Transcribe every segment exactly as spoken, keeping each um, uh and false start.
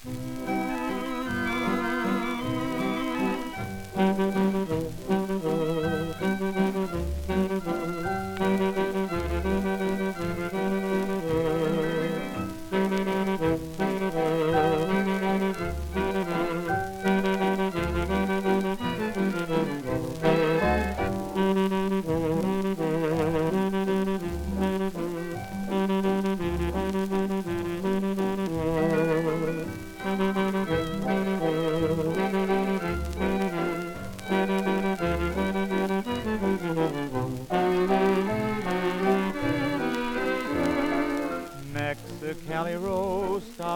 Mexicali Rose, stop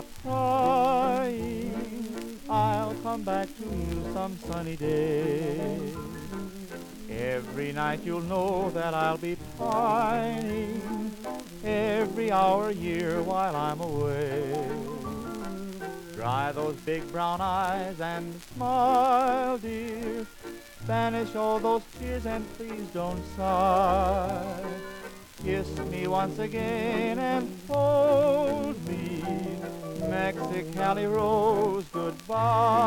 crying. I'll come back to you some sunny day. Every night you'll know that I'll be pining every hour, year while I'm away. Dry those big brown eyes and smile, dear. Banish all those tears and please don't sigh. Kiss me once again and hold me, Mexicali Rose, goodbye.